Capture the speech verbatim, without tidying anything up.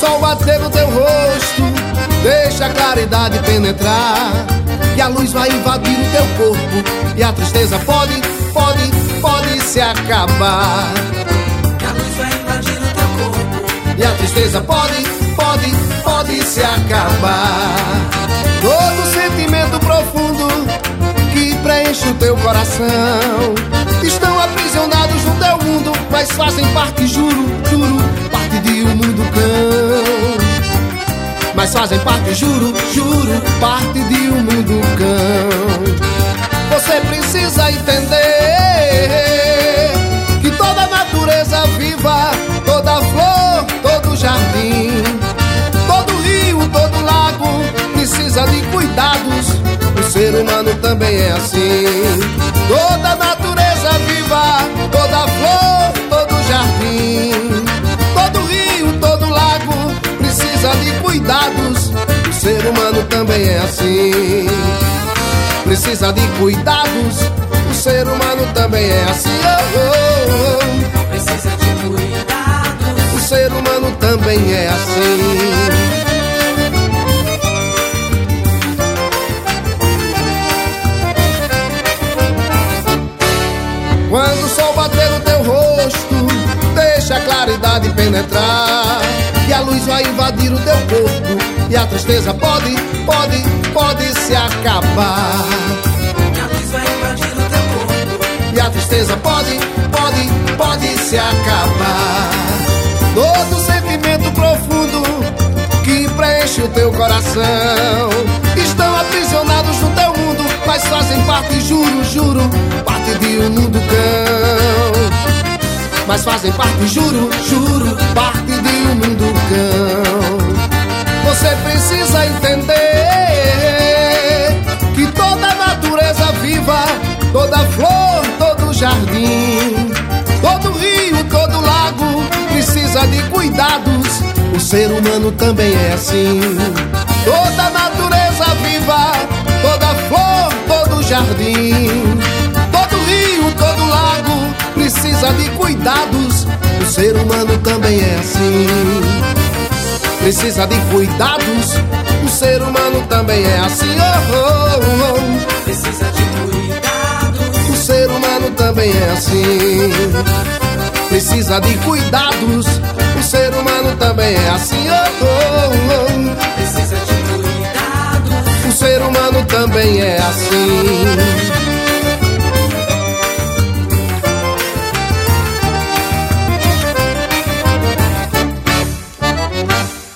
sol bater no teu rosto, deixa a claridade penetrar, que a luz vai invadir o teu corpo e a tristeza pode, pode, pode se acabar. Que a luz vai invadir o teu corpo e a tristeza pode, pode, pode se acabar. Todo sentimento profundo que preenche o teu coração estão aprisionados no teu mundo, mas fazem parte, juro, juro, parte de um mundo cão. Mas fazem parte, juro, juro, parte de um mundo cão. Você precisa entender que toda a natureza viva, toda flor, todo jardim, todo rio, todo lago precisa de cuidados. O ser humano também é assim. Toda a natureza viva, toda flor, todo jardim, todo rio, todo lago precisa de cuidados. O ser humano também é assim. Precisa de cuidados. O ser humano também é assim. Oh, oh, oh. Precisa de cuidados. O ser humano também é assim. Quando o sol bater no teu rosto, deixa a claridade penetrar, e a luz vai invadir o teu corpo e a tristeza pode, pode, pode se acabar. Que a luz vai invadir o teu corpo e a tristeza pode, pode, pode se acabar. Todo sentimento profundo que preenche o teu coração estão aprisionados no teu mundo, mas fazem parte, juro, juro, parte de um mundo cão. Mas fazem parte, juro, juro, parte de um mundo cão. Você precisa entender que toda a natureza viva, toda flor, todo jardim, todo rio, todo lago precisa de cuidados. O ser humano também é assim. Toda a natureza viva, toda flor, todo jardim, todo rio, todo lago precisa de cuidados. O ser humano também é assim. Precisa de cuidados. O ser humano também é assim. Oh, oh, oh. Precisa de cuidados. O ser humano também é assim. Precisa de cuidados. O ser humano também é assim. Oh, oh, oh. Precisa de cuidados. O ser humano também é assim.